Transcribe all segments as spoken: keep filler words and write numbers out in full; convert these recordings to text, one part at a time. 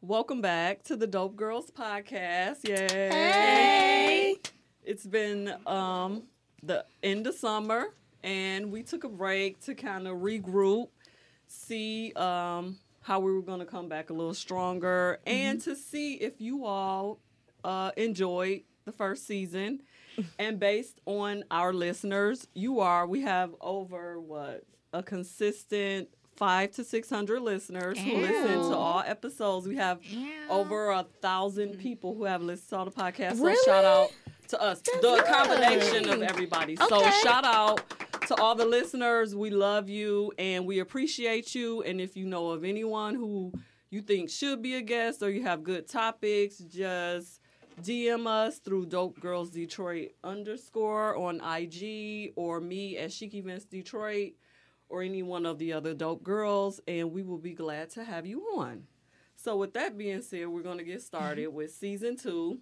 Welcome back to the Dope Girls Podcast. Yay. Hey. It's been um, the end of summer, and we took a break to kind of regroup, see um, how we were going to come back a little stronger, mm-hmm. and to see if you all uh, enjoyed the first season. And based on our listeners, you are, we have over, what, a consistent five to six hundred listeners who Ew. listen to all episodes. We have Ew. over a thousand people who have listened to all the podcasts. So Really? shout out to us, That's the good. combination of everybody. So Okay. shout out to all the listeners. We love you and we appreciate you. And if you know of anyone who you think should be a guest or you have good topics, just D M us through Dope Girls Detroit underscore on I G or me at Chic Events Detroit or any one of the other Dope Girls, and we will be glad to have you on. So with that being said, we're going to get started with season two.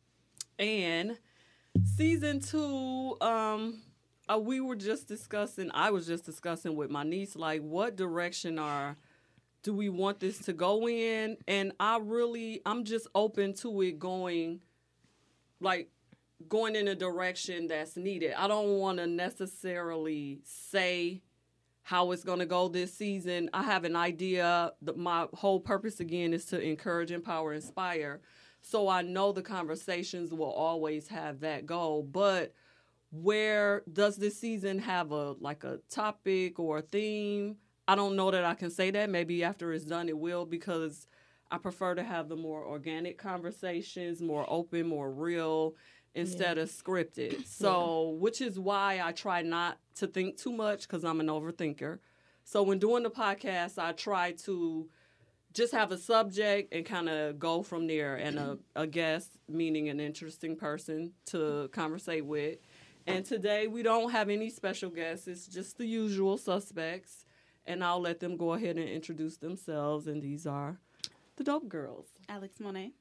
And season two, um, uh, we were just discussing, I was just discussing with my niece, like, what direction are, do we want this to go in? And I really, I'm just open to it going, like, going in a direction that's needed. I don't want to necessarily say how it's going to go this season. I have an idea. The, my whole purpose, again, is to encourage, empower, inspire. So I know the conversations will always have that goal. But where does this season have a like a topic or a theme? I don't know that I can say that. Maybe after it's done, it will, because I prefer to have the more organic conversations, more open, more real, instead yeah. of scripted. So, yeah. which is why I try not to think too much, because I'm an overthinker. So when doing the podcast, I try to just have a subject and kind of go from there, and a, a guest, meaning an interesting person to conversate with. And today we don't have any special guests. It's just the usual suspects. And I'll let them go ahead and introduce themselves. And these are the Dope Girls. Alex Monet.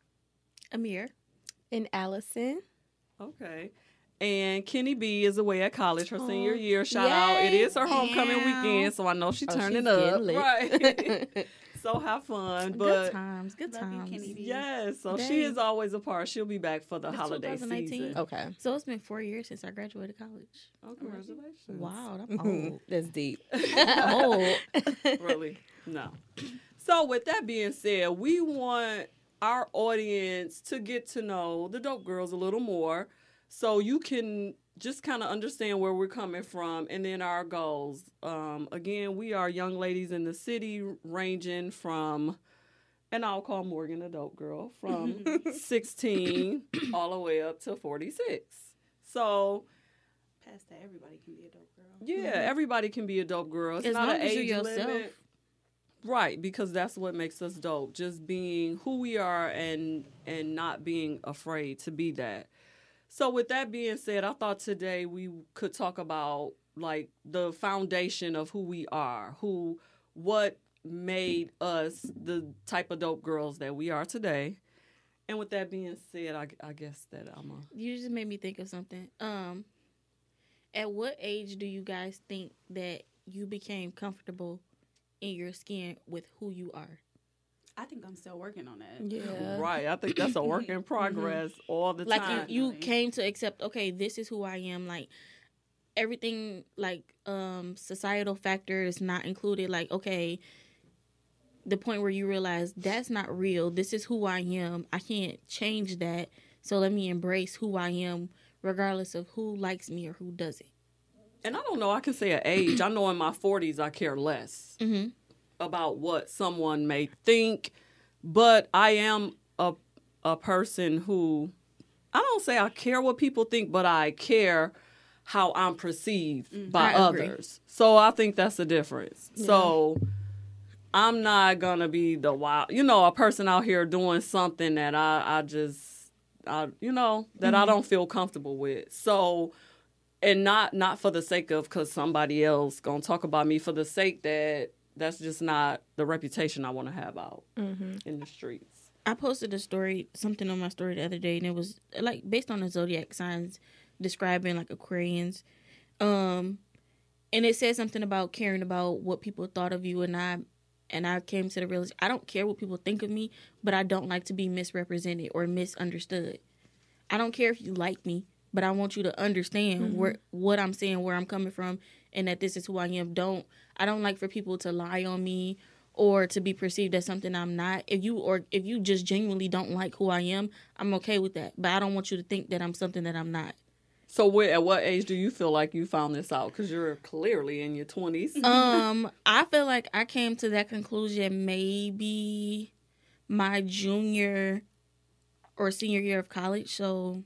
Amir. And Allison. Okay. And Kenny B is away at college, her oh, senior year. Shout yay. out. It is her homecoming yeah. weekend, so I know she's oh, turning she's up. lit. Right. So have fun. But good times. Good Love times. You, Kenny B. Yes. So Dang. she is always a part. She'll be back for the It's holiday twenty nineteen. season. Okay. So it's been four years since I graduated college. Oh, congratulations. Wow, I'm old. That's deep. I'm old. Really? No. So with that being said, we want our audience to get to know the Dope Girls a little more, so you can just kind of understand where we're coming from, and then our goals. Um, again, we are young ladies in the city, ranging from, and I'll call Morgan a dope girl, from sixteen all the way up to forty-six. So, past that, everybody can be a dope girl. yeah, mm-hmm. everybody can be a dope girl. It's as not long an as age you're yourself. limit. Right, because that's what makes us dope. Just being who we are and and not being afraid to be that. So with that being said, I thought today we could talk about like the foundation of who we are, who what made us the type of dope girls that we are today. And with that being said, I, I guess that I'm a... You just made me think of something. Um, at what age do you guys think that you became comfortable in your skin with who you are? I think I'm still working on that. Yeah. Right. I think that's a work in progress mm-hmm. all the like time. Like you, you came to accept, okay, this is who I am. Like everything, like um, societal factors not included. Like, okay, the point where you realize that's not real. This is who I am. I can't change that. So let me embrace who I am regardless of who likes me or who doesn't. And I don't know, I can say an age. I know in my forties I care less mm-hmm. about what someone may think, but I am a a person who, I don't say I care what people think, but I care how I'm perceived mm-hmm. by I others. So I think that's the difference. Yeah. So I'm not going to be the wild, you know, a person out here doing something that I, I just, I, you know, that mm-hmm. I don't feel comfortable with. So... And not, not for the sake of because somebody else going to talk about me, for the sake that that's just not the reputation I want to have out mm-hmm. in the streets. I posted a story, something on my story the other day, and it was like based on the zodiac signs describing like Aquarians. Um, and it said something about caring about what people thought of you. And I and I came to the realization I don't care what people think of me, but I don't like to be misrepresented or misunderstood. I don't care if you like me, but I want you to understand mm-hmm. where what I'm saying, where I'm coming from, and that this is who I am. Don't I don't like for people to lie on me or to be perceived as something I'm not. If you or if you just genuinely don't like who I am, I'm okay with that. But I don't want you to think that I'm something that I'm not. So where, at what age do you feel like you found this out? Because you're clearly in your twenties. um, I feel like I came to that conclusion maybe my junior or senior year of college. So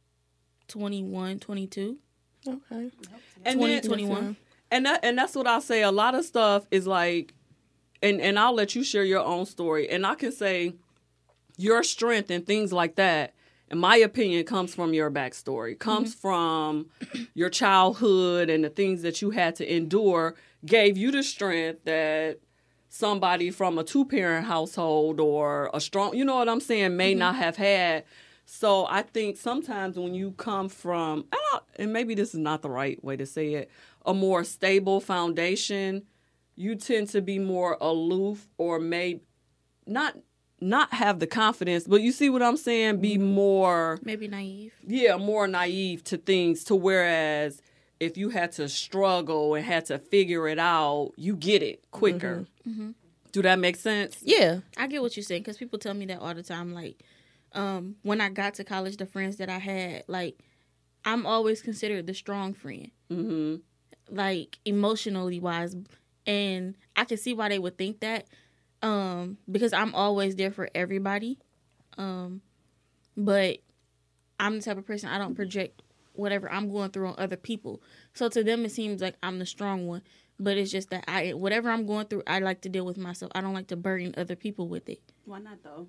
twenty-one, twenty-two. Okay. And twenty, twenty-one. And that, and that's what I say. A lot of stuff is like, and, and I'll let you share your own story. And I can say your strength and things like that, in my opinion, comes from your backstory, comes mm-hmm. from your childhood and the things that you had to endure gave you the strength that somebody from a two-parent household or a strong, you know what I'm saying, may mm-hmm. not have had. So I think sometimes when you come from, I don't, and maybe this is not the right way to say it, a more stable foundation, you tend to be more aloof or may not not have the confidence, but you see what I'm saying? Be more... Maybe naive. Yeah, more naive to things, to whereas if you had to struggle and had to figure it out, you get it quicker. Mm-hmm. Mm-hmm. Do that make sense? Yeah. I get what you're saying, because people tell me that all the time. Like, um, when I got to college, the friends that I had, like, I'm always considered the strong friend. Mm-hmm. Like, emotionally wise. And I can see why they would think that. Um, because I'm always there for everybody. Um, but I'm the type of person, I don't project whatever I'm going through on other people. So to them, it seems like I'm the strong one. But it's just that I, whatever I'm going through, I like to deal with myself. I don't like to burden other people with it. Why not, though?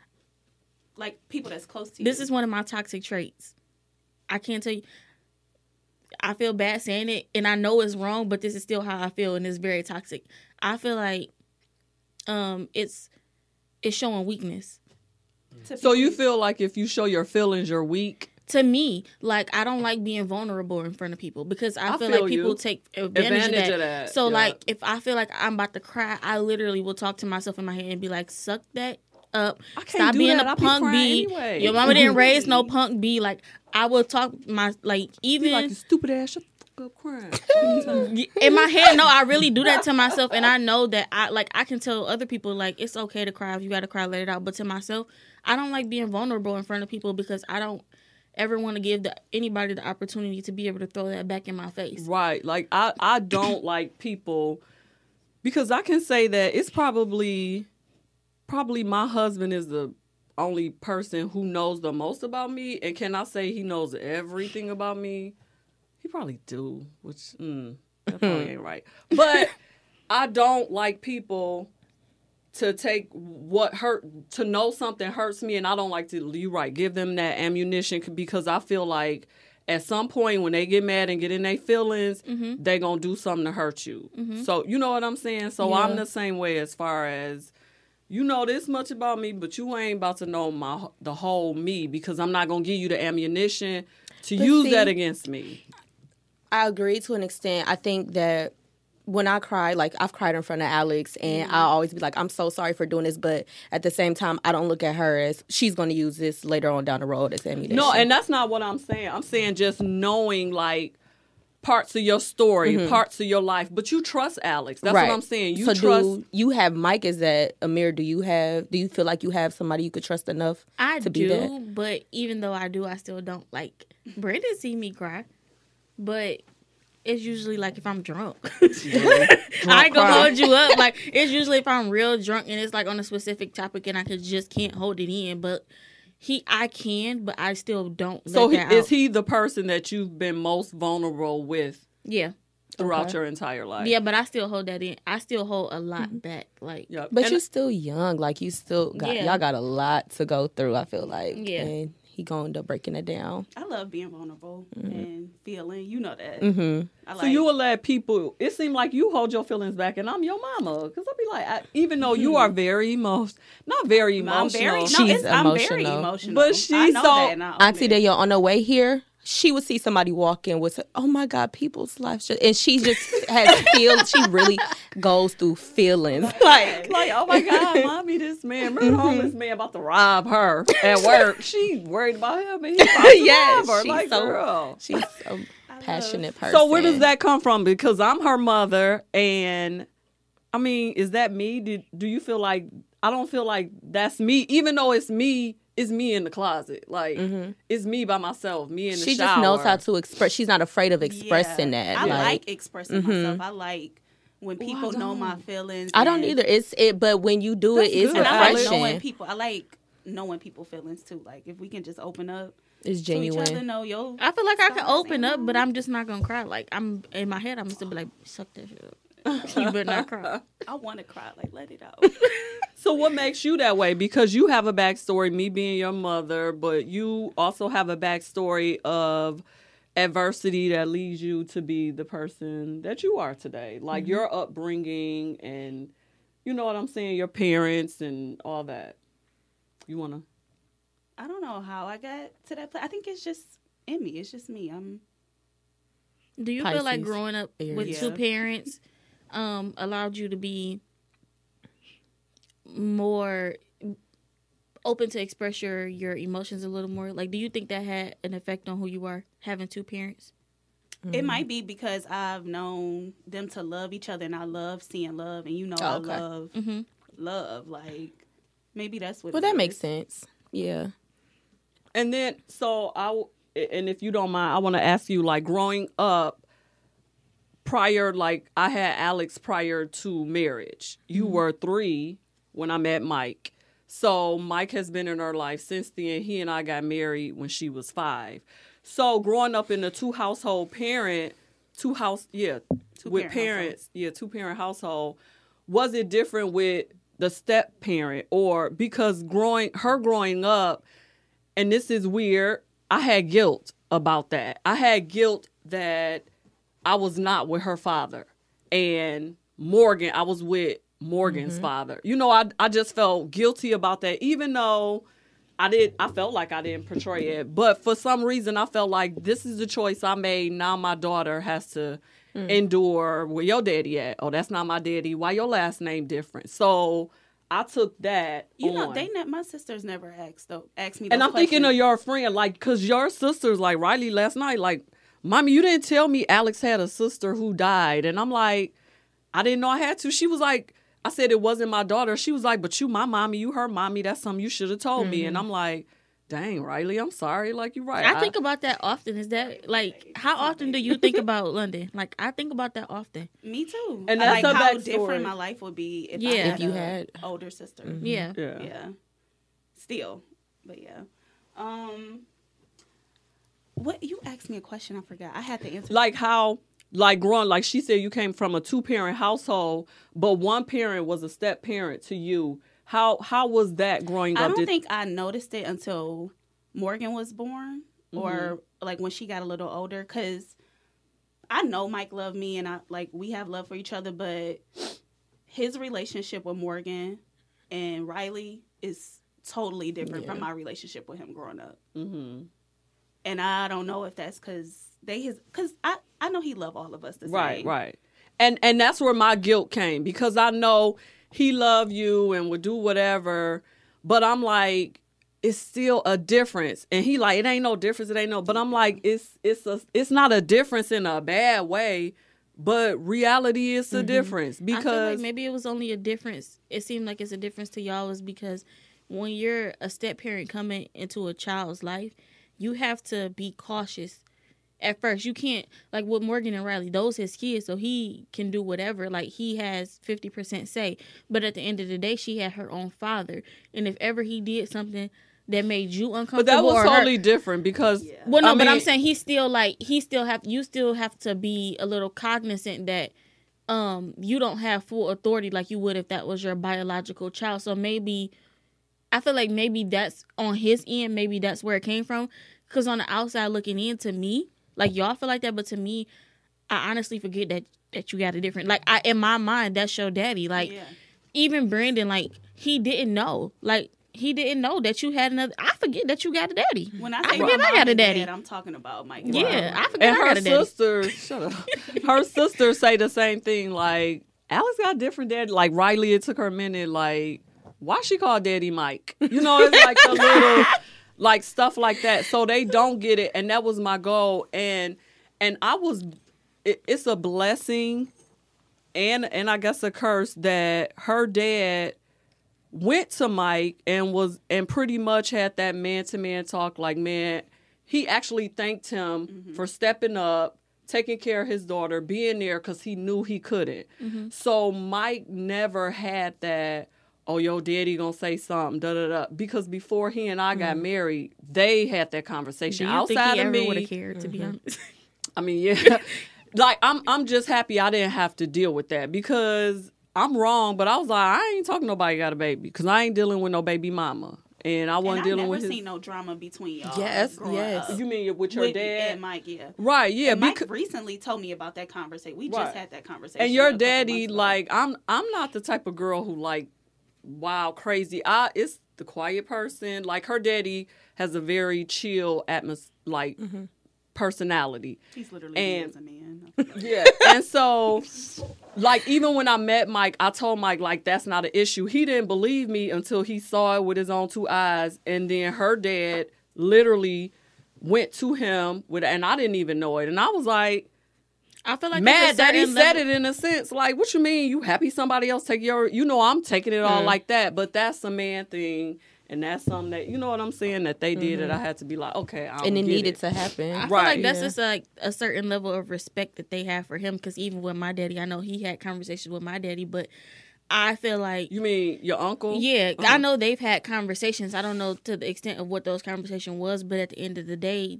Like, people that's close to you. This is one of my toxic traits. I can't tell you. I feel bad saying it, and I know it's wrong, but this is still how I feel, and it's very toxic. I feel like um, it's it's showing weakness. So you feel like if you show your feelings, you're weak? To me, like, I don't like being vulnerable in front of people because I, I feel, feel like people you. take advantage, advantage of, that. of that. So, yeah. like, if I feel like I'm about to cry, I literally will talk to myself in my head and be like, suck that up. I can't Stop do being that. a I punk be B. anyway. Your mama didn't raise no punk B. Like, I will talk my, like, even... Be like, you stupid ass, shut the fuck up crying. In my head, no, I really do that to myself, and I know that I, like, I can tell other people, like, it's okay to cry. If you got to cry, let it out. But to myself, I don't like being vulnerable in front of people because I don't ever want to give the, anybody the opportunity to be able to throw that back in my face. Right. Like, I, I don't like people, because I can say that it's probably, probably my husband is the only person who knows the most about me. And can I say he knows everything about me? He probably do, which, mm, that probably ain't right. But I don't like people to take what hurt, to know something hurts me, and I don't like to, you right, give them that ammunition, because I feel like at some point when they get mad and get in their feelings, mm-hmm. they going to do something to hurt you. Mm-hmm. So, you know what I'm saying? So yeah. I'm the same way as far as, you know this much about me, but you ain't about to know my the whole me, because I'm not going to give you the ammunition to but use see, that against me. I agree to an extent. I think that when I cry, like, I've cried in front of Alex, and mm-hmm. I'll always be like, I'm so sorry for doing this, but at the same time, I don't look at her as she's going to use this later on down the road as ammunition. No, and that's not what I'm saying. I'm saying just knowing, like, parts of your story, mm-hmm. parts of your life, but you trust Alex. That's right. what I'm saying. You so trust. Do you have Mike as that, Amir? Do you have? Do you feel like you have somebody you could trust enough? I to do, be that? But even though I do, I still don't. Like, Brandon see me cry, but it's usually like if I'm drunk. Yeah. I ain't gonna hold you up. Like, it's usually if I'm real drunk and it's like on a specific topic and I could just can't hold it in. But he, I can, but I still don't. So let he, that is out. he the person that you've been most vulnerable with? Yeah. Throughout Okay. your entire life. Yeah, but I still hold that in. I still hold a lot mm-hmm. back. Like, yep. But and you're still young. Like, you still got Yeah. y'all got a lot to go through. I feel like. Yeah. And he gonna end up breaking it down. I love being vulnerable mm-hmm. and feeling. You know that. Mm-hmm. I like, so you will let people, it seems like you hold your feelings back, and I'm your mama. Because I'll be like, I, even though you are very emotional, not very emotional. I'm very, no, She's it's, I'm very emotional. emotional. But she's I know so- that, and I own Auntie it. Dale, on the way here, she would see somebody walking with, oh my God, people's lives, just, and she just has feel. She really goes through feelings, like, like, oh my God, mommy, this man, remember the homeless man about to rob her at work? She worried about him, and he about to yeah, rob her. she's Like, so, girl, she's so passionate person. So where does that come from? Because I'm her mother, and I mean, is that me? Did do you feel like I don't feel like that's me, even though it's me? It's me in the closet. Like, mm-hmm. it's me by myself, me in the she shower. She just knows how to express. She's not afraid of expressing yeah. that. I like, like expressing mm-hmm. myself. I like when people well, know my feelings. I don't either. It's it, but when you do That's it, it's good. And I like refreshing. knowing people. I like knowing people's feelings too. Like, if we can just open up it's to genuine. each other, know yo. I feel like I can open up, but I'm just not gonna cry. Like, I'm in my head, I'm just gonna be like, suck that shit up. You better not cry. I want to cry. Like, let it out. So what makes you that way? Because you have a backstory, me being your mother, but you also have a backstory of adversity that leads you to be the person that you are today. Like, mm-hmm. your upbringing and, you know what I'm saying, your parents and all that. You want to? I don't know how I got to that place. I think it's just in me. It's just me. I'm. Do you Pisces. feel like growing up with Yeah. two parents um, allowed you to be more open to express your, your emotions a little more? Like, do you think that had an effect on who you are, having two parents? Mm-hmm. It might be because I've known them to love each other, and I love seeing love, and you know, Oh, okay. I love Mm-hmm. love. Like, maybe that's what. Well, it that is. makes sense. Yeah. And then, so I, and if you don't mind, I want to ask you, like, growing up, prior, like, I had Alex prior to marriage. You mm-hmm. were three when I met Mike. So Mike has been in her life since then. He and I got married when she was five. So growing up in a two household parent, two house, yeah, two with parent parents, household. yeah, two parent household, was it different with the step parent? Or because growing, her growing up, and this is weird, I had guilt about that. I had guilt that I was not with her father. And Morgan, I was with Morgan's mm-hmm. father. You know, I I just felt guilty about that, even though I did. I felt like I didn't portray it, but for some reason, I felt like this is the choice I made. Now my daughter has to mm. endure where your daddy at. Oh, that's not my daddy. Why your last name different? So I took that. You on. know, they ne- my sisters never asked though. Asked me. And those I'm questions. thinking of your friend, like, cause your sisters, like Riley last night, like, mommy, you didn't tell me Alex had a sister who died, and I'm like, I didn't know I had to. She was like, I said it wasn't my daughter. She was like, but you my mommy, you her mommy. That's something you should have told mm-hmm. me. And I'm like, dang, Riley, I'm sorry. Like, you're right. I, I think about that often. Is that, like, how often do you think about London? Like, I think about that often. Me too. And that's like a how backstory. different my life would be if Yeah. I had If you a had- older sister. Mhm. Yeah. Yeah. Yeah. Still, but yeah. Um, what you asked me a question? I forgot. I had to answer. Like how, like growing, like she said, you came from a two parent household, but one parent was a step parent to you. How how was that growing I up? don't Did- think I noticed it until Morgan was born, or Mm-hmm. like when she got a little older. Because I know Mike loved me, and I like we have love for each other, but his relationship with Morgan and Riley is totally different Yeah. from my relationship with him growing up. Mm-hmm. And I don't know if that's because they his because I I know he loved all of us the same. Right, right. And and that's where my guilt came, because I know he loved you and would do whatever, but I'm like, it's still a difference. And he like, it ain't no difference, it ain't no, but I'm like, it's it's a it's not a difference in a bad way, but reality is a Mm-hmm. difference, I feel because like maybe it was only a difference. It seemed like it's a difference to y'all is because when you're a step parent coming into a child's life, you have to be cautious. At first, you can't, like with Morgan and Riley, those his kids, so he can do whatever. Like, he has fifty percent say. But at the end of the day, she had her own father. And if ever he did something that made you uncomfortable, but that was or her- totally different because Yeah. well, no, I but I'm mean- saying he still like he still have you still have to be a little cognizant that um you don't have full authority like you would if that was your biological child. So maybe I feel like maybe that's on his end. Maybe that's where it came from. Because on the outside looking in, to me, like y'all feel like that, but to me, I honestly forget that that you got a different. Like I in my mind, that's your daddy. Like Yeah. even Brandon, like he didn't know. Like he didn't know that you had another. I forget that you got a daddy. When I I say forget my I mom got a and daddy. dad, I'm talking about Mike. Yeah, I forget And I her got a daddy. sister, shut up. Her sister say the same thing. Like, Alex got a different dad. Like, Riley, it took her a minute. Like, why she call Daddy Mike? You know, it's like a little, like, stuff like that. So they don't get it. And that was my goal. And and I was, it, it's a blessing and and I guess a curse that her dad went to Mike and was and pretty much had that man to man talk. Like, man, he actually thanked him mm-hmm. for stepping up, taking care of his daughter, being there because he knew he couldn't. Mm-hmm. So Mike never had that, oh, your daddy gonna say something, da da da. Because before he and I got mm-hmm. married, they had that conversation. Do you outside think he of ever me. would have cared, to mm-hmm. be honest? I mean, yeah. Like, I'm I'm just happy I didn't have to deal with that because I'm wrong, but I was like, I ain't talking nobody got a baby because I ain't dealing with no baby mama. And I wasn't and dealing never with his... seen no drama between y'all. Yes, yes. Up. You mean with your with, dad? And Mike, yeah. Right, yeah. And Mike because... recently told me about that conversation. We right. just had that conversation. And your daddy, like, I'm I'm not the type of girl who, like, wow, crazy. I It's the quiet person. Like, her daddy has a very chill atmosphere, like, mm-hmm. personality. He's literally and, as a man. Yeah. And so, like, even when I met Mike, I told Mike, like, that's not an issue. He didn't believe me until he saw it with his own two eyes. And then her dad literally went to him with, and I didn't even know it. And I was like, I feel like mad that he level- said it in a sense. Like, what you mean? You happy somebody else take your, you know, I'm taking it all mm. like that. But that's a man thing. And that's something that, you know what I'm saying, that they did mm-hmm. that I had to be like, okay, I don't And it get needed it. to happen. I right. feel like that's yeah. just like a certain level of respect that they have for him. Because even with my daddy, I know he had conversations with my daddy, but I feel like... You mean your uncle? Yeah, uh-huh. I know they've had conversations. I don't know to the extent of what those conversations was, but at the end of the day,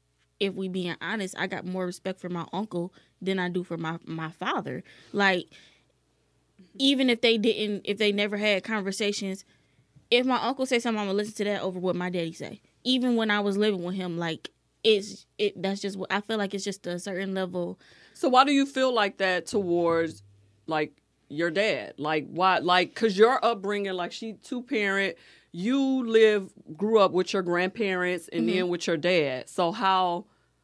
if we being honest, I got more respect for my uncle than I do for my, my father. Like, even if they didn't, if they never had conversations... If my uncle say something, I'm gonna listen to that over what my daddy say. Even when I was living with him, like it's it. That's just what I feel like. It's just a certain level. So why do you feel like that towards like your dad? Like why? Like because your upbringing, like she two parent, you live grew up with your grandparents and mm-hmm. then with your dad. So how?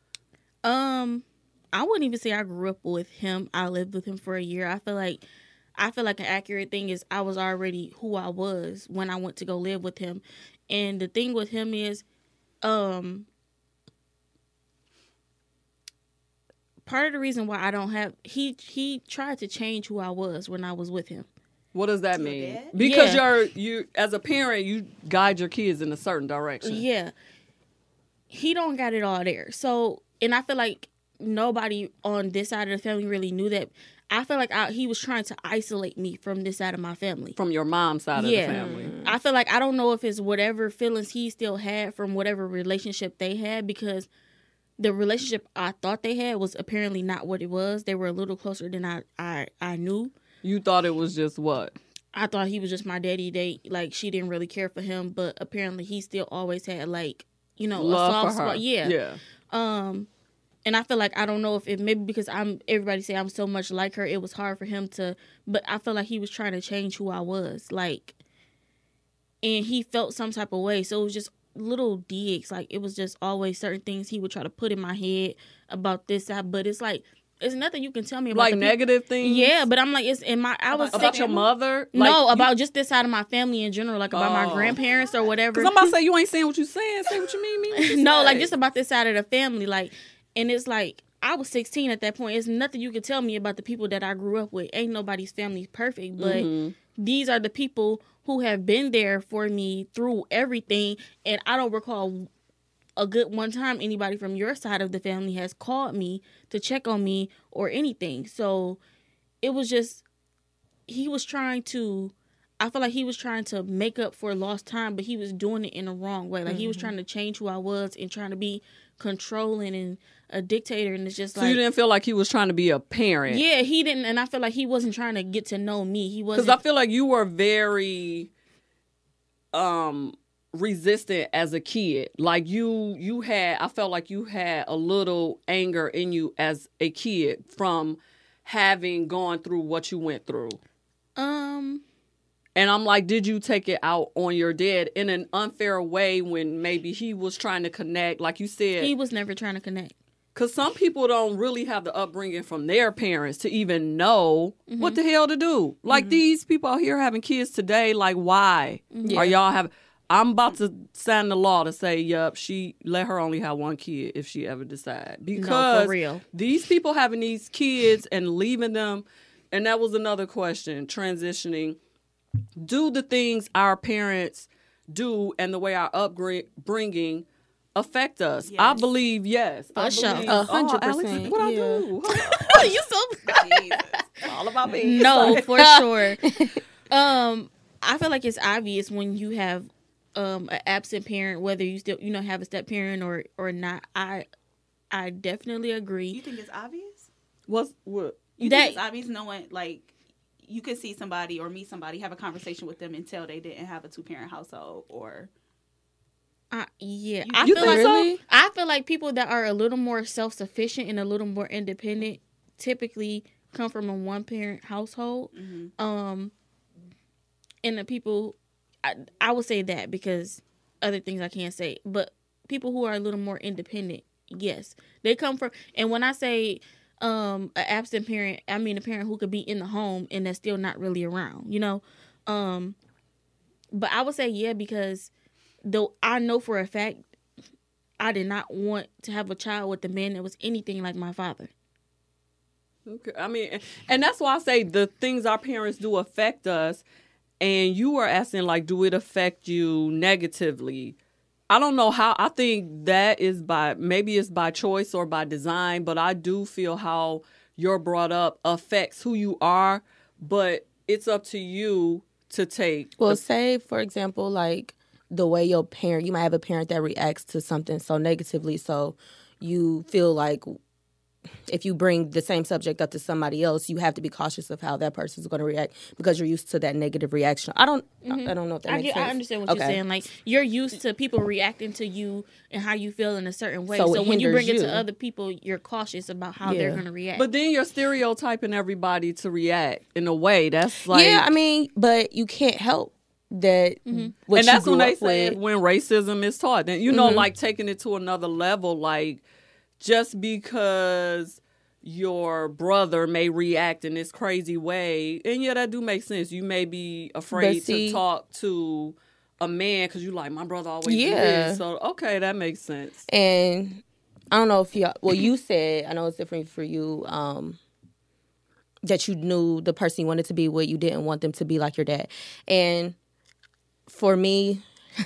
Um, I wouldn't even say I grew up with him. I lived with him for a year. I feel like. I feel like an accurate thing is I was already who I was when I went to go live with him. And the thing with him is, um, part of the reason why I don't have, he, he tried to change who I was when I was with him. What does that Your mean? dad? Because Yeah. you're, you, as a parent, you guide your kids in a certain direction. Yeah. He don't got it all there. So, and I feel like nobody on this side of the family really knew that. I feel like I, he was trying to isolate me from this side of my family. From your mom's side yeah. of the family. I feel like I don't know if it's whatever feelings he still had from whatever relationship they had, because the relationship I thought they had was apparently not what it was. They were a little closer than I, I, I knew. You thought it was just what? I thought he was just my daddy. They like she didn't really care for him, but apparently he still always had like, you know, love a soft for her. spot. Yeah. Yeah. Um And I feel like, I don't know if it, maybe because I'm, everybody say I'm so much like her, it was hard for him to, but I feel like he was trying to change who I was. Like, and he felt some type of way. So it was just little digs. Like, it was just always certain things he would try to put in my head about this side. But it's like, it's nothing you can tell me about. Like the negative people. things? Yeah, but I'm like, it's in my, I was About, About sick. your mother? No, Like, about you, just this side of my family in general, like about Oh. my grandparents or whatever. Because I'm about to say, you ain't saying what you saying. Say what you mean. mean what you No, say. like just about this side of the family. Like, and it's like, I was sixteen at that point. It's nothing you can tell me about the people that I grew up with. Ain't nobody's family perfect, but Mm-hmm. these are the people who have been there for me through everything. And I don't recall a good one time anybody from your side of the family has called me to check on me or anything. So it was just, he was trying to, I feel like he was trying to make up for lost time, but he was doing it in a wrong way. Like mm-hmm. he was trying to change who I was and trying to be controlling and a dictator. And it's just So like, you didn't feel like he was trying to be a parent? yeah, he didn't. And I feel like he wasn't trying to get to know me. He wasn't. Because I feel like you were very um resistant as a kid. Like you you had, I felt like you had a little anger in you as a kid from having gone through what you went through. Um, And I'm like, did you take it out on your dad in an unfair way when maybe he was trying to connect, like you said? He was never trying to connect. Because some people don't really have the upbringing from their parents to even know Mm-hmm. what the hell to do. Like, these people out here having kids today, like, why Mm-hmm. are y'all having... I'm about to sign the law to say, yup, she let her only have one kid if she ever decide. Because real. these people having these kids and leaving them, and that was another question, transitioning. Do the things our parents do and the way our upbringing affect us? Yes. I believe yes. I For sure. believe, A hundred oh, Alex, percent, what I yeah. do? You so It's all about me. no, Sorry. for sure. Um, I feel like it's obvious when you have um an absent parent, whether you still you know have a step parent or or not. I I definitely You agree. think it's obvious? What's what? You That- think it's obvious knowing, like, you could see somebody or meet somebody, have a conversation with them and tell they didn't have a two-parent household, or... I, yeah, You- I you feel think like so? Really? I feel like people that are a little more self sufficient and a little more independent typically come from a one parent household. Mm-hmm. Um, and the people, I, I would say that because other things I can't say, but people who are a little more independent, yes, they come from. And when I say um an absent parent, I mean a parent who could be in the home and that's still not really around, you know. Um, but I would say yeah because though I know for a fact I did not want to have a child with a man that was anything like my father. Okay. I mean, and that's why I say the things our parents do affect us. And you were asking, like, do it affect you negatively? I don't know how. I think that is by, maybe it's by choice or by design, but I do feel how you're brought up affects who you are, but it's up to you to take. Well, the- say, for example, like the way your parent, you might have a parent that reacts to something so negatively, so you feel like if you bring the same subject up to somebody else, you have to be cautious of how that person is going to react because you're used to that negative reaction. I don't, I, I don't know if that I, makes get, sense. I understand what Okay. you're saying. Like you're used to people reacting to you and how you feel in a certain way. So So, it when you bring hinders it you. to other people, you're cautious about how they're Yeah. going to react. But then you're stereotyping everybody to react in a way. That's like. yeah, I mean, but you can't help that. What and you that's grew when they up say with. when racism is taught. Then you know, Mhm. like taking it to another level, like just because your brother may react in this crazy way, and yeah, that do make sense. You may be afraid see- to talk to a man because you like my brother always do Yeah. this. So okay, that makes sense. And I don't know if you, well, you said, I know it's different for you, um, that you knew the person you wanted to be with, you didn't want them to be like your dad. And for me,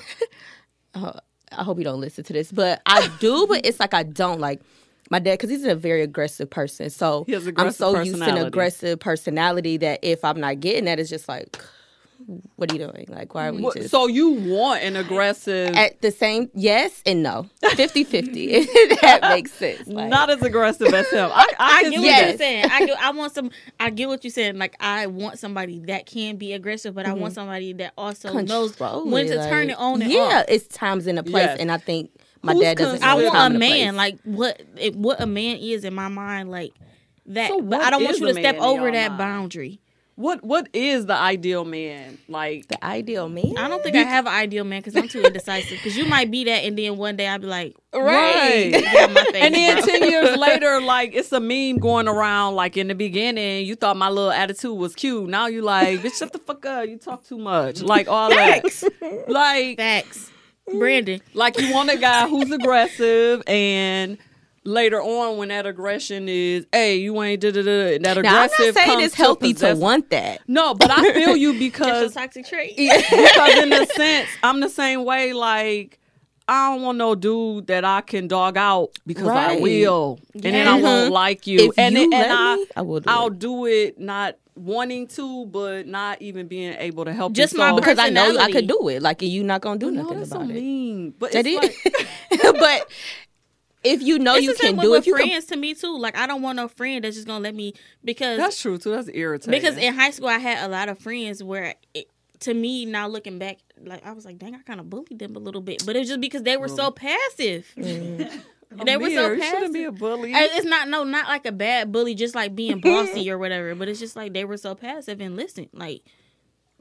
uh, I hope you don't listen to this, but I do, but it's like I don't like my dad because he's a very aggressive person. So He has I'm aggressive so used to an personality. aggressive personality that if I'm not getting that, it's just like, what are you doing? Like, why are we What- just... So you want an aggressive, At the same, yes and no. fifty-fifty. That makes sense. Like, not as aggressive as him. I, I, I can get see what that. you're saying. I get, I want some. I get what you're saying. Like I want somebody that can be aggressive, but I want somebody that also knows control when it, to like- turn it on and yeah, off. it's times in a place, Yes. and I think my Who's dad doesn't. concerned? I know want time a and man place. like what it, what a man is in my mind, like that. So but what I don't want is you a to step man in over your that mind? boundary. What what is the ideal man like? The ideal man. I don't think I have an ideal man because I'm too indecisive. Because you might be that, and then one day I'll be like, Right. get out my face, And then bro. ten years later, like it's a meme going around. Like in the beginning, you thought my little attitude was cute. Now you like, bitch, shut the fuck up. You talk too much. Like all Facts. that. Like, Facts. Brandon. like you want a guy who's aggressive, and later on, when that aggression is, hey, you ain't da da da. That Now, I'm aggressive. not saying comes it's healthy to possess- want that. No, but I feel you That's because a toxic trait. because in a sense, I'm the same way. Like, I don't want no dude that I can dog out because I Right. will, and then I Yes. won't like you. If and you it- let and I, me, I will do I'll it. do it not wanting to, but not even being able to help. Just you. my So- Because I know I personality. could do it. Like, and you not gonna do no, nothing that's so about it. mean. But That it's is. like, But if you know It's you the same can way do it, with if you can, friends to me too. Like I don't want no friend that's just gonna let me because that's true too. That's irritating. because in high school I had a lot of friends where it, to me now looking back, like I was like, dang, I kind of bullied them a little bit, but it was just because they were so passive. They were so Amir, you shouldn't be a passive. bully. And it's not no, not like a bad bully, just like being bossy or whatever. But it's just like they were so passive and listen, like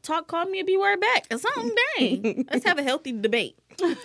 talk, call me a B word back or something. Dang. Let's have a healthy debate.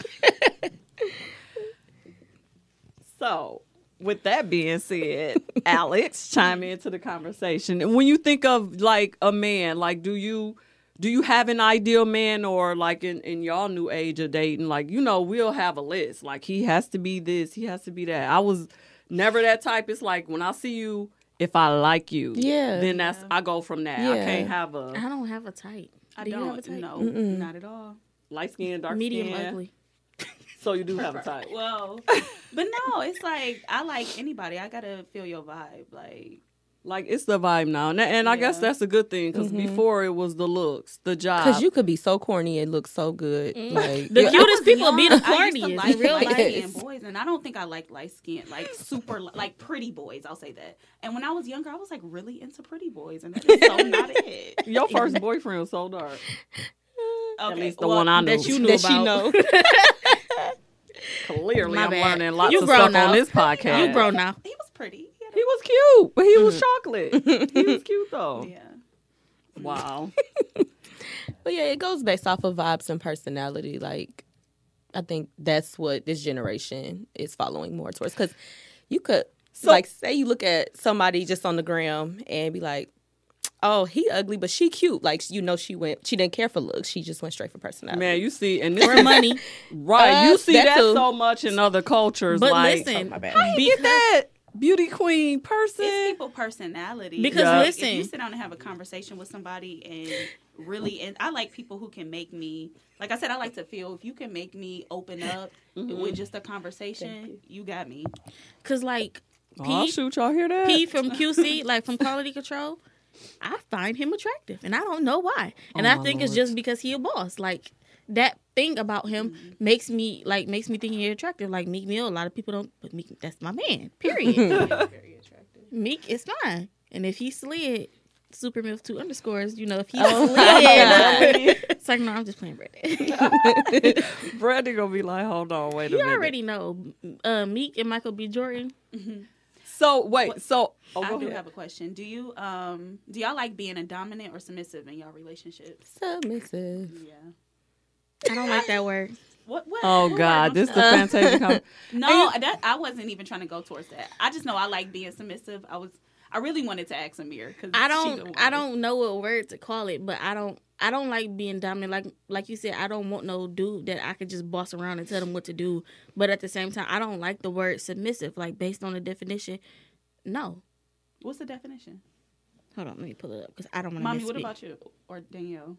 So, with that being said, Alex, chime into the conversation. And when you think of like a man, like do you do you have an ideal man, or like in, in y'all new age of dating, like, you know, we'll have a list. Like he has to be this, he has to be that. I was never that type. It's like when I see you, if I like you, Yeah. then that's I go from that. I Yeah. can't have a I don't have a type. I Do you don't have a type? no, Mm-mm. not at all. light skin, dark Medium skin. ugly. So you do have a type. Well, but no, it's like I like anybody. I gotta feel your vibe. Like, Like it's the vibe now, and, and I guess Yeah. that's a good thing because before it was the looks, the job. Because you could be so corny and look so good. Like The yeah, cutest people be the I used to corniest like in real light life. skinned boys, and I don't think I like light skin, like super, like pretty boys. I'll say that. And when I was younger, I was like really into pretty boys, and that is so not it. Your first boyfriend was so dark. Okay, At least the well, one I knew. That you knew that about. she know. Clearly, My I'm bad. learning lots You of grown stuff now. on this podcast. You grown now. He was pretty. He had a- He was cute, but he was chocolate. He was cute though. yeah. Wow. But yeah, it goes based off of vibes and personality. Like, I think that's what this generation is following more towards. Because you could, So- like, say you look at somebody just on the gram and be like, oh, he ugly, but she cute. Like, you know, she went, she didn't care for looks. She just went straight for personality. Man, you see, and this Or is money. right. Uh, You see that that too. so much in other cultures. But like, listen, my bad. how you get that beauty queen person? It's people personality. Because Yeah. Like, listen, if you sit down and have a conversation with somebody and really, and I like people who can make me, like I said, I like to feel if you can make me open up with just a conversation, you. got me. cause like Oh P, shoot, y'all hear that? P from Q C, like from Quality Control, I find him attractive, and I don't know why. And Oh, I my think it's Lord. just because he a boss. Like that thing about him makes me like makes me think he's attractive. Like Meek Mill, a lot of people don't, but Meek, that's my man. Period. Very attractive. Meek is fine, and if he slid, Super Milf two underscores. You know, if he Oh, slid, God. it's like no, I'm just playing Brandon. Brandon gonna be like, hold on, wait a You minute. already know, uh, Meek and Michael B. Jordan. So wait, so oh, I go do ahead. have a question. Do you um do y'all like being a dominant or submissive in y'all relationships? Submissive. Yeah. I don't like that word. What? what Oh what God, word this was the that? fantastic. Com- No, that I wasn't even trying to go towards that. I just know I like being submissive. I was. I really wanted to ask Amir because I don't I don't know what word to call it, but I don't I don't like being dominant. Like like you said, I don't want no dude that I could just boss around and tell them what to do. But at the same time, I don't like the word submissive. Like based on the definition, no. What's the definition? Hold on, let me pull it up because I don't want to. Mommy, what about you or Danielle?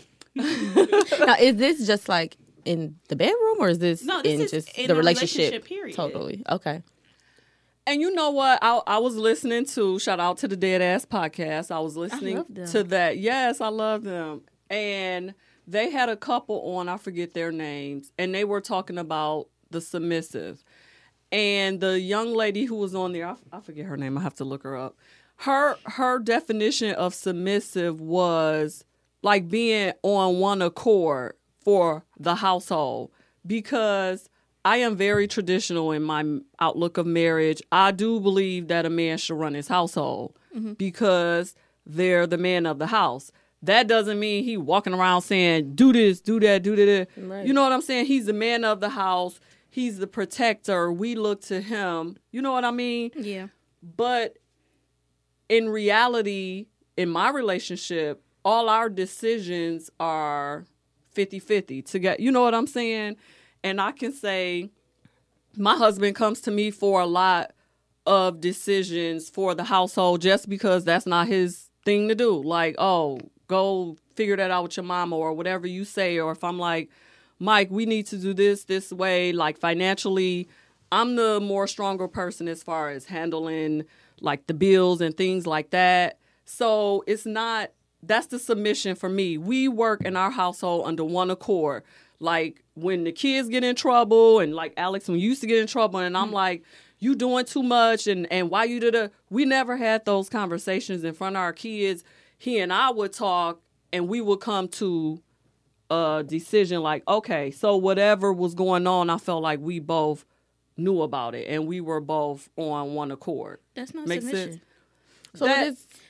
Now, is this just like in the bedroom, or is this, No, this in is just in the a relationship? relationship, period. Totally. Okay. And you know what? I I was listening to shout out to the Dead Ass podcast. I was listening love them. to that. Yes, I love them. And they had a couple on, I forget their names, and they were talking about the submissive. And the young lady who was on there, I, I forget her name. I have to look her up. Her her definition of submissive was like being on one accord for the household, because I am very traditional in my outlook of marriage. I do believe that a man should run his household because they're the man of the house. That doesn't mean he walking around saying, do this, do that, do that. Right. You know what I'm saying? He's the man of the house. He's the protector. We look to him. You know what I mean? Yeah. But in reality, in my relationship, all our decisions are fifty-fifty to get, you know what I'm saying? And I can say my husband comes to me for a lot of decisions for the household just because that's not his thing to do. Like, oh, go figure that out with your mama or whatever you say. Or if I'm like, Mike, we need to do this this way, like financially, I'm the more stronger person as far as handling like the bills and things like that. So it's not, that's the submission for me. We work in our household under one accord. Like when the kids get in trouble, and like Alex, when you used to get in trouble, and I'm like, you doing too much, and, and why you did a, we never had those conversations in front of our kids. He and I would talk, and we would come to a decision like, okay, so whatever was going on, I felt like we both knew about it, and we were both on one accord. That's not Makes submission. sense. So That- what is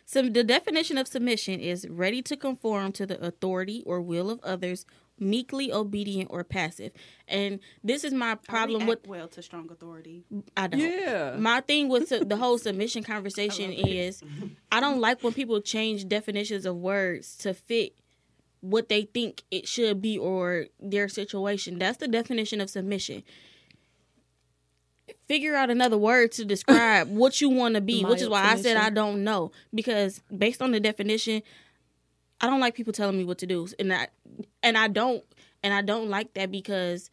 So the definition of submission is ready to conform to the authority or will of others, meekly obedient or passive. And this is my problem with well to strong authority. I don't. Yeah. My thing with su- the whole submission conversation is I don't like when people change definitions of words to fit what they think it should be or their situation. That's the definition of submission. Figure out another word to describe what you want to be, which is why I said I don't know. Because based on the definition, I don't like people telling me what to do. And I and I don't and I don't like that because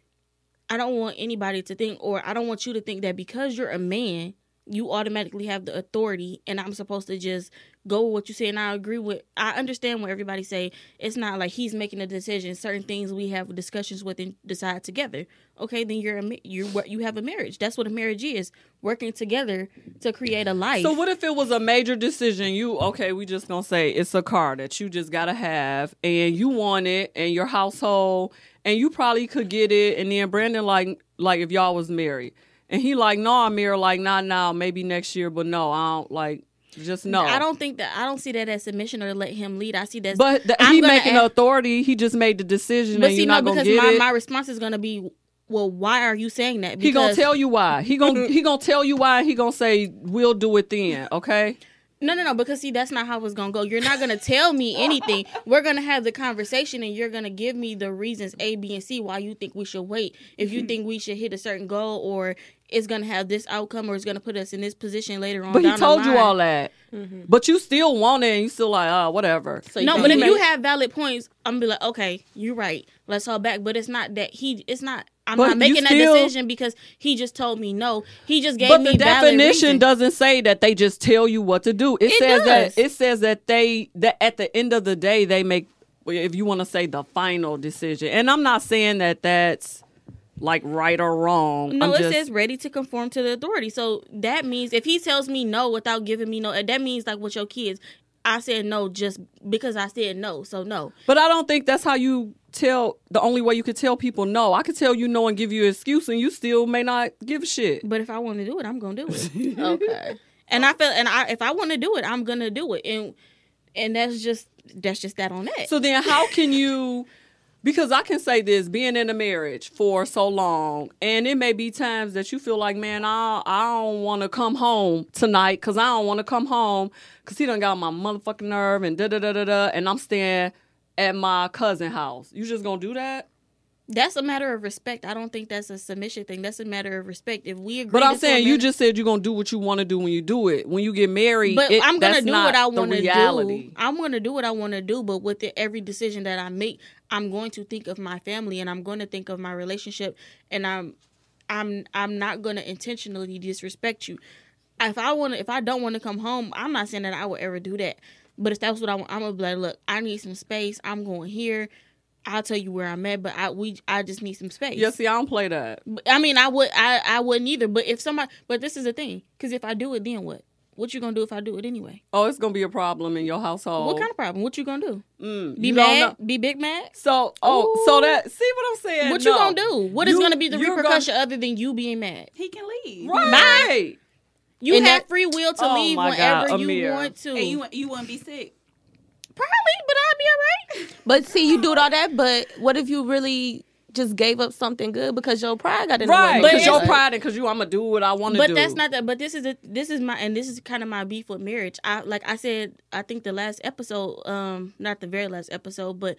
I don't want anybody to think, or I don't want you to think that because you're a man, you automatically have the authority and I'm supposed to just go with what you say. And I agree with, I understand what everybody say. It's not like he's making a decision. Certain things we have discussions with and decide together. Okay, then you're a, you you have a marriage. That's what a marriage is. Working together to create a life. So what if it was a major decision? You, okay, we just gonna say it's a car that you just gotta have and you want it and your household and you probably could get it. And then Brandon, like, like if y'all was married and he like, no, I'm married, like, not now, maybe next year, but no, I don't like, just no. I don't think that, I don't see that as submission or to let him lead. I see that. But the, he making the authority, he just made the decision but and see, you're no, not gonna because get my, it. my response is gonna be, well, why are you saying that? Because he gonna tell you why. He gonna he gonna tell you why. He gonna say we'll do it then. Okay. No, no, no. Because see, that's not how it's gonna go. You're not gonna tell me anything. We're gonna have the conversation, and you're gonna give me the reasons A, B, and C why you think we should wait. If you think we should hit a certain goal, or it's gonna have this outcome, or it's gonna put us in this position later on. But down he told the you line. all that. Mm-hmm. But you still want it, and you still like, oh, whatever. So no, but if you have valid points, I'm gonna be like, okay, you're right. Let's hold back. But it's not that he. It's not. I'm but not making still, that decision because he just told me no. He just gave but me. the valid definition reason. doesn't say that they just tell you what to do. It, It says does. that it says that they that at the end of the day they make, if you want to say, the final decision. And I'm not saying that that's like right or wrong. No, I'm it just, says ready to conform to the authority. So that means if he tells me no without giving me no, that means like with your kids, I said no just because I said no. So no. But I don't think that's how you tell. The only way you could tell people no. I could tell you no and give you an excuse, and you still may not give a shit. But if I want to do it, I'm gonna do it. Okay. And I feel, and I if I want to do it, I'm gonna do it. And and that's just that's just that on that. So then, how can you? Because I can say this, being in a marriage for so long, and it may be times that you feel like, man, I, I don't want to come home tonight because I don't want to come home because he done got on my motherfucking nerve and da-da-da-da-da, and I'm staying at my cousin's house. You just gonna do that? That's a matter of respect. I don't think that's a submission thing. That's a matter of respect. If we agree, But I'm to saying, you marriage- just said you're gonna do what you want to do when you do it. When you get married, But it, I'm gonna that's do not what I the want to reality. do. I'm gonna do what I want to do. But with the, every decision that I make, I'm going to think of my family and I'm going to think of my relationship. And I'm, I'm, I'm not gonna intentionally disrespect you. If I want to, if I don't want to come home, I'm not saying that I would ever do that. But if that's what I want, I'm gonna be like, look, I need some space. I'm going here. I'll tell you where I'm at, but I we I just need some space. Yeah, see, I don't play that. I mean, I would I, I wouldn't either. But if somebody, but this is the thing, because if I do it, then what? What you gonna do if I do it anyway? Oh, it's gonna be a problem in your household. What kind of problem? What you gonna do? Mm, Be you don't mad? know- Be big mad? So, oh, Ooh. so that, see what I'm saying? What No. you gonna do? What is You- gonna be the you're repercussion other than you being mad? He can leave. Right. You And have that- free will to Oh leave my whenever God, you Amir. want to. And you you wouldn't be sick. Probably, but I'll be all right. But see, you do all that, but what if you really just gave up something good because your pride got in the Right. way? But Because your it's- pride and because you, I'm going to do what I want to But do. that's not that. But this is a, this is my and this is kind of my beef with marriage. I like I said. I think the last episode, um, not the very last episode, but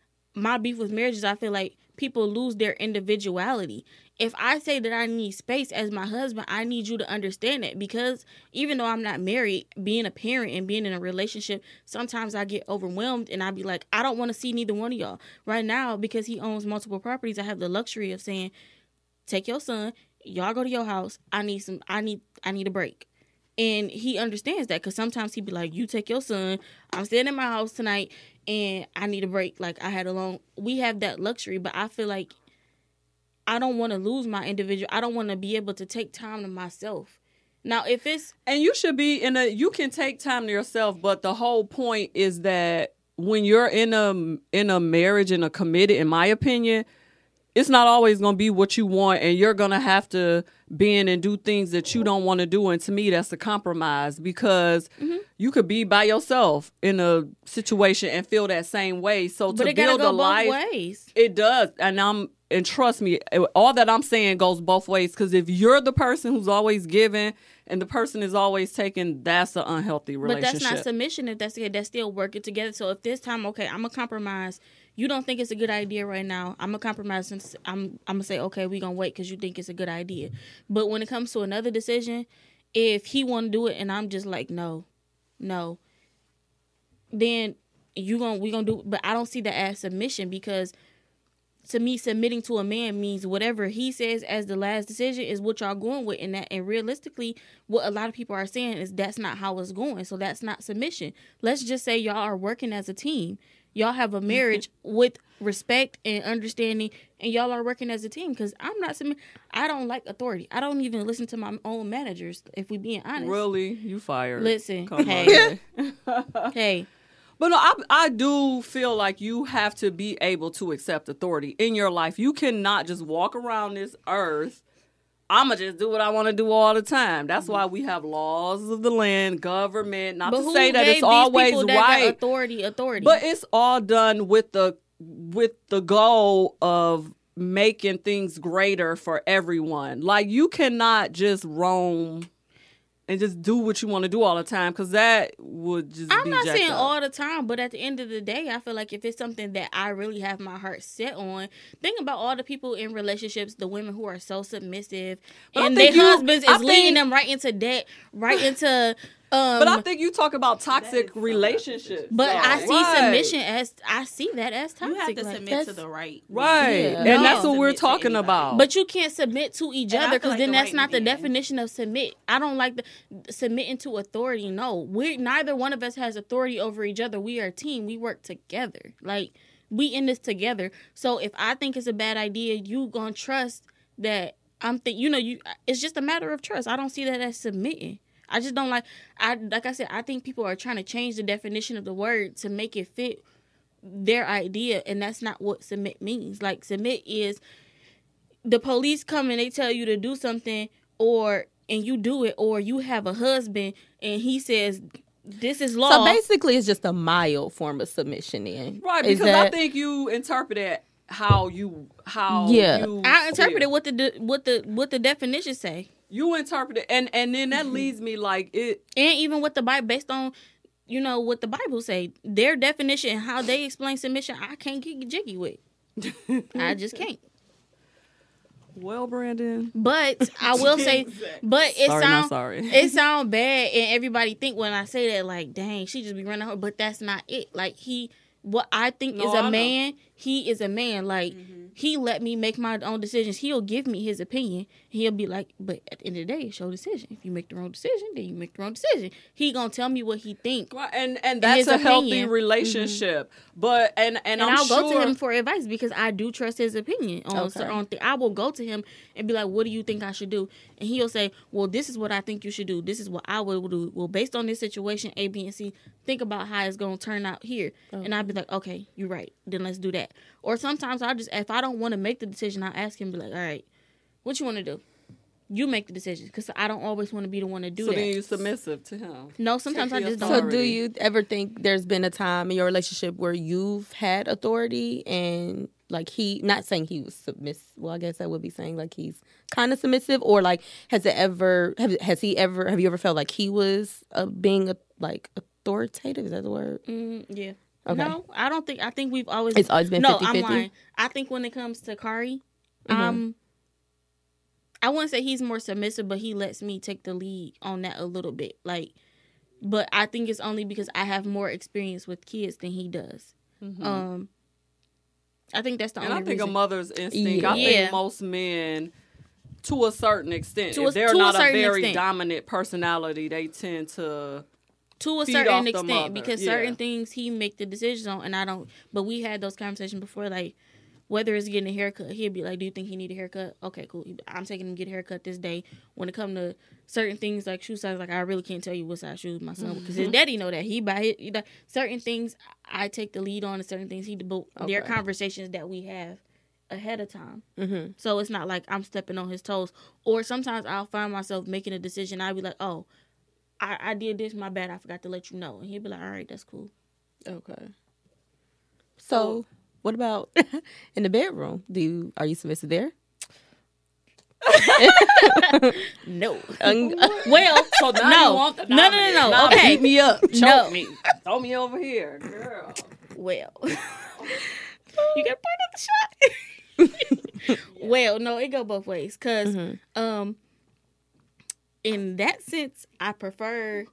my beef with marriage is I feel like people lose their individuality. If I say that I need space as my husband, I need you to understand that, because even though I'm not married, being a parent and being in a relationship, sometimes I get overwhelmed and I be like, I don't want to see neither one of y'all right now, because he owns multiple properties. I have the luxury of saying, take your son, y'all go to your house. I need some. I need. I need a break. And he understands that, because sometimes he'd be like, you take your son. I'm staying in my house tonight and I need a break. Like I had a long. We have that luxury, but I feel like I don't want to lose my individual. I don't want to be able to take time to myself. Now, if it's And you should be in a, you can take time to yourself, but the whole point is that when you're in a, in a marriage and a committed, in my opinion, it's not always going to be what you want, and you're going to have to bend and do things that you don't want to do. And to me, that's a compromise, because Mm-hmm. you could be by yourself in a situation and feel that same way. So But to it gotta build go a both life, ways. it does. And I'm and trust me, all that I'm saying goes both ways. Because if you're the person who's always giving and the person is always taking, that's an unhealthy But relationship. that's not submission if that's the case. That's still working together. So if this time, okay, I'm a compromise. You don't think it's a good idea right now. I'm a compromise since I'm I'm gonna say, okay, we're gonna wait because you think it's a good idea. But when it comes to another decision, if he wanna do it and I'm just like, no, no, then you gonna we gonna do, but I don't see that as submission, because to me, submitting to a man means whatever he says as the last decision is what y'all going with, and that, and realistically, what a lot of people are saying is that's not how it's going. So that's not submission. Let's just say y'all are working as a team. Y'all have a marriage with respect and understanding, and y'all are working as a team. Because I'm not submit. I don't like authority. I don't even listen to my own managers. If we being honest, Really? You fired. Listen, Come hey, on. hey. But no, I, I do feel like you have to be able to accept authority in your life. You cannot just walk around this earth, I'm going to just do what I want to do all the time. That's why we have laws of the land, government, not But to who say that gave it's these always people that got right. authority, authority. But it's all done with the with the goal of making things greater for everyone. Like, you cannot just roam and just do what you want to do all the time, because that would just I'm be not jacked saying up. all the time, but at the end of the day, I feel like if it's something that I really have my heart set on, think about all the people in relationships, the women who are so submissive, But I and their think you- husbands I is leading think- them right into debt, right into. Um, But I think you talk about toxic That is so relationships. but though. I see Right. submission as I see that as toxic. You have to like, submit that's- to the right. Right. Yeah. And No. that's what we're Submit to talking anybody. about. But you can't submit to each And I other, feel because like then the that's right not the man. definition of submit. I don't like the submitting to authority. No, we neither one of us has authority over each other. We are a team. We work together. Like, we in this together. So if I think it's a bad idea, you gonna trust that I'm think. You know, you. It's just a matter of trust. I don't see that as submitting. I just don't like. I like I said. I think people are trying to change the definition of the word to make it fit their idea, and that's not what submit means. Like, submit is the police come and they tell you to do something, or and you do it, or you have a husband and he says this is law. So basically, it's just a mild form of submission. Then, right, Is because I that- think you interpret it how you how Yeah. you I interpreted feel. what the de- what the what the definition say, You interpret it, and and then Mm-hmm. that leads me like it. and even what the Bible based on. You know what the Bible say, their definition and how they explain submission. I can't get jiggy with. I just can't. Well, Brandon, But I will say, but it Sorry, not sound sorry. it sound bad, and everybody think when I say that, like, dang, she just be running her. But that's not it. Like, he, what I think No, is I a know. man, he is a man. Like, Mm-hmm. he let me make my own decisions. He'll give me his opinion. He'll be like, but at the end of the day, it's your decision. If you make the wrong decision, then you make the wrong decision. He gonna tell me what he think. right, and and that's his a healthy opinion. relationship. But and and, And I'm I'll sure go to him for advice because I do trust his opinion on Okay. certain things. I will go to him and be like, "What do you think I should do?" And he'll say, "Well, this is what I think you should do. This is what I will do. Well, based on this situation, A, B, and C, think about how it's going to turn out here." And I'll be like, "Okay, you're right. Then let's do that." Or sometimes I'll just, if I don't want to make the decision, I'll ask him, be like, "All right, what you want to do? You make the decision," because I don't always want to be the one to do so that. then you're submissive to him. No, sometimes I Take the just don't. So, authority. do you ever think there's been a time in your relationship where you've had authority and like he, not saying he was submissive? Well, I guess I would be saying like he's kind of submissive, or like has it ever have, has he ever have you ever felt like he was uh, being a, like authoritative? Is that the word? Mm, yeah. Okay. No, I don't think. I think we've always. It's always been no. fifty I'm fifty? lying. I think when it comes to Kari, Mhm. um, I wouldn't say he's more submissive, but he lets me take the lead on that a little bit. Like, but I think it's only because I have more experience with kids than he does. Um, I think that's the Mm-hmm. And only I think reason. a mother's instinct. Yeah. I Yeah. think most men, to a certain extent, To a- if they're to a not a, certain very extent. dominant personality, they tend to. to a feed certain off the extent, mother. because Yeah. certain things he make the decisions on, and I don't. But we had those conversations before, like whether it's getting a haircut, he'd be like, "Do you think he need a haircut? Okay, cool. I'm taking him to get a haircut this day." When it come to certain things like shoe size, like I really can't tell you what size shoes my son because his daddy know that he buy it. You know, certain things I take the lead on, and certain things he. But there are Okay. conversations that we have ahead of time. Mm-hmm. So it's not like I'm stepping on his toes. Or sometimes I'll find myself making a decision. I'll be like, oh, I, I did this, my bad, I forgot to let you know. And he'll be like, all right, that's cool. Okay. So, what about in the bedroom? Do you are you submissive there? No. Um, Well, So now no. you want the No, no, no, dominant. no. Now Okay. beat me up. Choke No. me. Throw me over here. Girl. well. You got part of the shot. Well, no, it go both ways. Because Mhm. um, in that sense, I prefer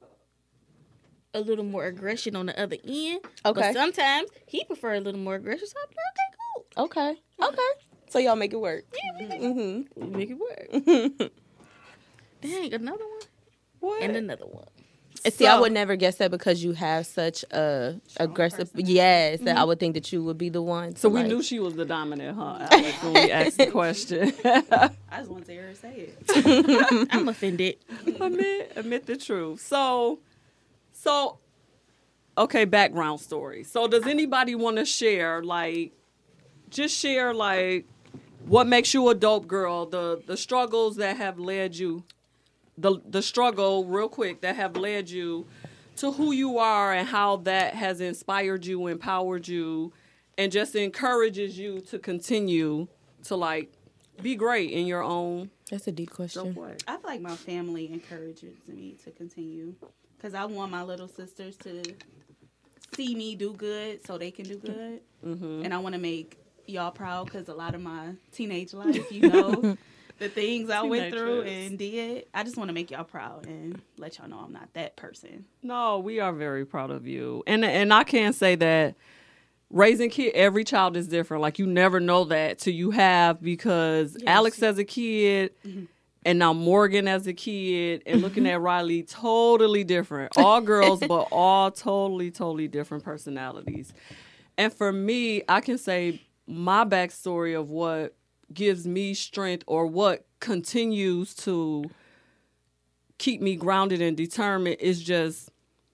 a little more aggression on the other end. Okay. But sometimes he prefer a little more aggression. So I'm like, okay, Okay. Okay. So y'all make it work. cool. Mm-hmm. We make it work. Dang, another one. What? And another one. See, I So- would never guess that because you have such a aggressive. Yes, that I would think that you would be the one. to, So we like- knew she was the dominant, huh, Alex, when we asked the question. I just want to hear her say it. I'm offended. admit, admit the truth. So, so, okay, background story. So does anybody want to share, like, just share, like, what makes you a dope girl, the, the struggles that have led you, the, the struggle, real quick, that have led you to who you are and how that has inspired you, empowered you, and just encourages you to continue to, like, be great in your own That's a deep question. way. I feel like my family encourages me to continue because I want my little sisters to see me do good so they can do good. Mm-hmm. And I want to make y'all proud because a lot of my teenage life, you know, the things I went through Teenagers. and did. I just want to make y'all proud and let y'all know I'm not that person. No, we are very proud of you. And and I can say that raising kid, every child is different. Like, you never know that till you have, because Yes. Alex as a kid and now Morgan as a kid and looking at Riley, totally different. All girls, but all totally, totally different personalities. And for me, I can say my backstory of what gives me strength or what continues to keep me grounded and determined is just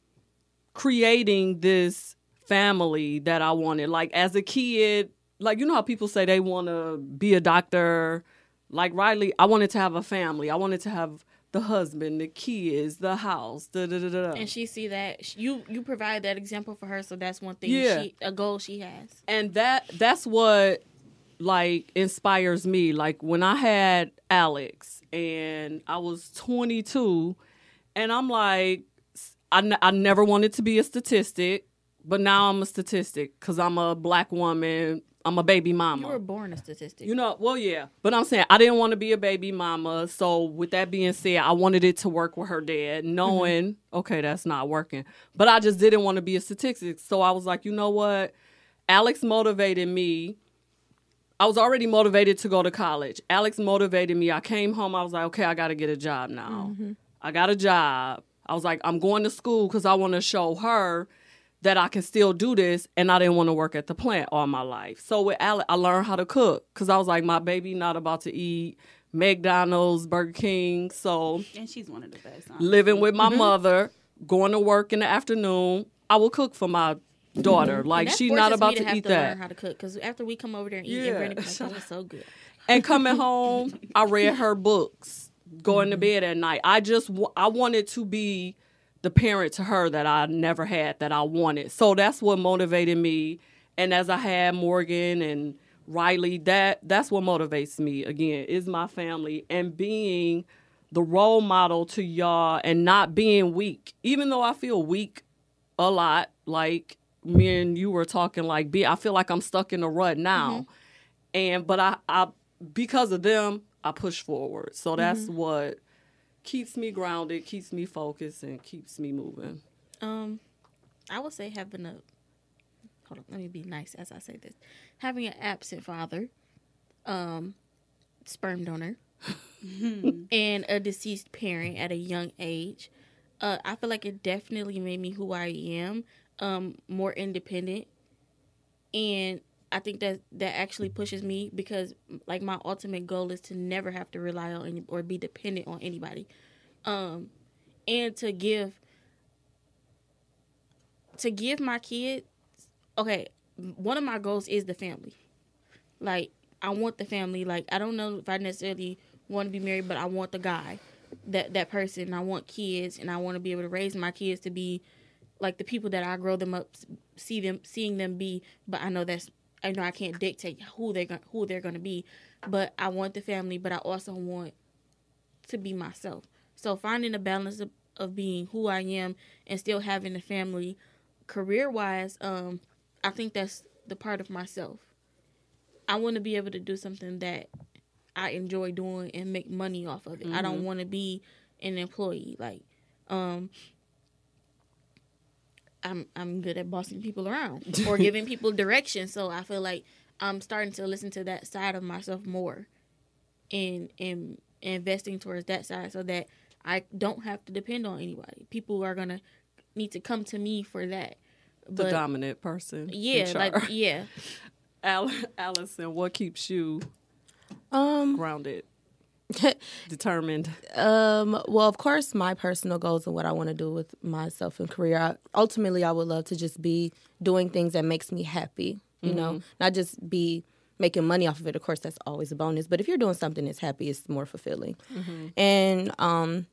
creating this family that I wanted. Like, as a kid, like, you know how people say they want to be a doctor? Like, Riley, I wanted to have a family. I wanted to have the husband, the kids, the house, da da da da. And she see that you you provide that example for her, so that's one thing Yeah. she a goal she has. And that that's what, like, inspires me. Like, when I had Alex and I was twenty-two, and I'm like, I, n- I never wanted to be a statistic, but now I'm a statistic because I'm a black woman. I'm a baby mama. You were born a statistic. You know, well, yeah. But I'm saying I didn't want to be a baby mama. So with that being said, I wanted it to work with her dad, knowing, mm-hmm. okay, that's not working. But I just didn't want to be a statistic. So I was like, you know what? Alex motivated me. I was already motivated to go to college. Alex motivated me. I came home. I was like, okay, I got to get a job now. Mm-hmm. I got a job. I was like, I'm going to school because I want to show her that I can still do this, and I didn't want to work at the plant all my life. So with Alex, I learned how to cook because I was like, my baby not about to eat McDonald's, Burger King. So And she's one of the best. Honestly. living with my Mm-hmm. mother, going to work in the afternoon, I will cook for my daughter. And Like, that she's forces not me about to, to, have eat to that. learn how to cook because after we come over there and eat, Yeah. and Brandon be like, that was so good. And coming home, I read her books, going to bed at night. I just, wa- I wanted to be the parent to her that I never had, that I wanted. So that's what motivated me. And as I had Morgan and Riley, that that's what motivates me, again, is my family and being the role model to y'all and not being weak. Even though I feel weak a lot, like me and you were talking, like, be, I feel like I'm stuck in a rut now. Mm-hmm. And, but I, I, because of them, I push forward. So that's mm-hmm. what keeps me grounded, keeps me focused, and keeps me moving. Um, I would say having a, hold on, let me be nice as I say this. Having an absent father, um, sperm donor, and a deceased parent at a young age, uh, I feel like it definitely made me who I am, um, more independent. And I think that that actually pushes me because, like, my ultimate goal is to never have to rely on any, or be dependent on anybody, um, and to give to give my kids. Okay, one of my goals is the family. Like, I want the family. Like, I don't know if I necessarily want to be married, but I want the guy, that that person. I want kids, and I want to be able to raise my kids to be like the people that I grow them up, see them, seeing them be. But I know that's, I know I can't dictate who they're gonna, who they're gonna be. But I want the family, but I also want to be myself. So finding a balance of, of being who I am and still having a family, career wise, um, I think that's the part of myself. I want to be able to do something that I enjoy doing and make money off of it. Mm-hmm. I don't want to be an employee. Like, um, I'm I'm good at bossing people around or giving people direction. So I feel like I'm starting to listen to that side of myself more, and and investing towards that side so that I don't have to depend on anybody. People are gonna need to come to me for that. The but, dominant person. Yeah, like yeah. Al- Allison, what keeps you um grounded, determined? Um, well, of course, my personal goals and what I want to do with myself and career. I, ultimately, I would love to just be doing things that makes me happy. You mm-hmm. know, not just be making money off of it. Of course, that's always a bonus. But if you're doing something that's happy, it's more fulfilling. Mm-hmm. And um,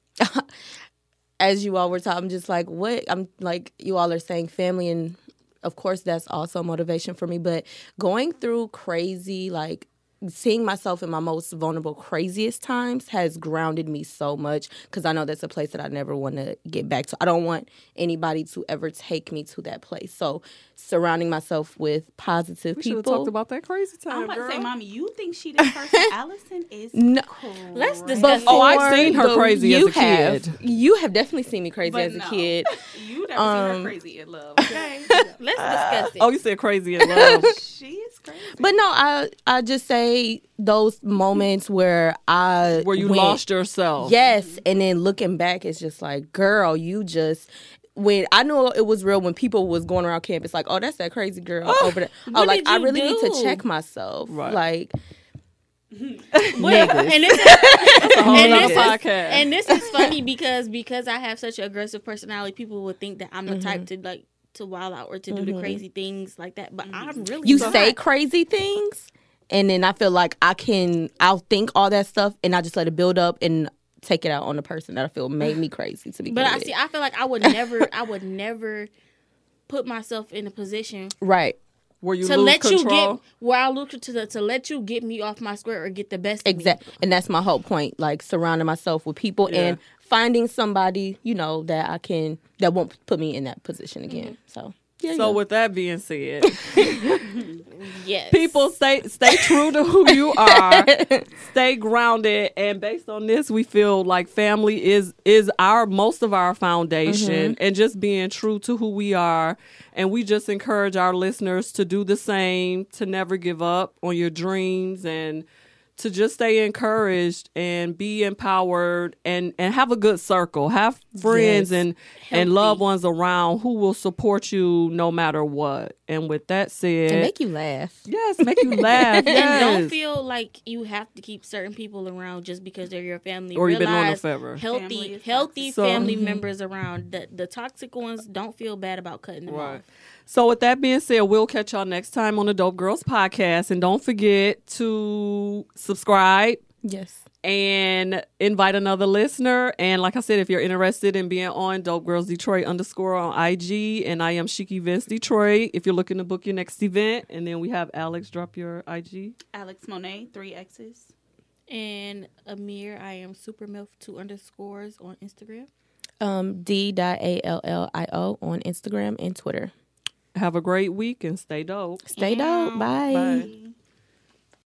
as you all were talking, I'm just like, what? I'm like, you all are saying family, and of course, that's also motivation for me. But going through crazy, like, seeing myself in my most vulnerable, craziest times has grounded me so much because I know that's a place that I never want to get back to. I don't want anybody to ever take me to that place. So surrounding myself with positive we people. We should have talked about that crazy time, I'm about girl. to say, Mommy, you think she this person? Allison is no. Crazy. Let's discuss. Oh, I've seen her the, crazy you as a have, kid. You have definitely seen me crazy but as no. a kid. You never um, seen her crazy in love. Okay, let's discuss it. Oh, you said crazy in love. She is crazy. But no, I I just say those moments where I where you went, lost yourself. Yes, and then looking back, it's just like, girl, you just. When I knew it was real, when people was going around campus, like, oh, that's that crazy girl oh, over there. Oh, like I really do? need to check myself, right. like. Well, and this is, and this is, podcast. and this is funny because because I have such an aggressive personality, people would think that I'm the mm-hmm. type to like to wild out or to mm-hmm. do the crazy things like that. But mm-hmm. I'm really you not. say crazy things, and then I feel like I can I'll think all that stuff, and I just let it build up and take it out on the person that I feel made me crazy to be. But I with. see, I feel like I would never, I would never put myself in a position right. Where you to lose let control? you get where I look to the, to let you get me off my square or get the best exactly, of me. And that's my whole point. Like surrounding myself with people yeah. and finding somebody, you know, that I can that won't put me in that position again. Mm-hmm. So yeah. So yeah. with that being said, yes, people stay stay true to who you are, stay grounded, and based on this, we feel like family is is our most of our foundation, mm-hmm. and just being true to who we are. And we just encourage our listeners to do the same, to never give up on your dreams, and to just stay encouraged and be empowered, and, and have a good circle. Have friends yes. and, and loved ones around who will support you no matter what. And with that said... And make you laugh. Yes, make you laugh. Yes. And don't feel like you have to keep certain people around just because they're your family. Or you've been on Realize them forever. Healthy, Family healthy so, family mm-hmm. members around. The, the toxic ones, don't feel bad about cutting them Right. off. So with that being said, we'll catch y'all next time on the Dope Girls Podcast. And don't forget to subscribe. Yes. And invite another listener. And like I said, if you're interested in being on Dope Girls Detroit underscore on I G, and I am Chic Events Detroit if you're looking to book your next event. And then we have Alex, drop your I G. Alex Monet, three X's. And Amir, I am Supermilf two underscores on Instagram. Um, D dot A L L I O on Instagram and Twitter. Have a great week and stay dope. Stay dope. Bye. Bye.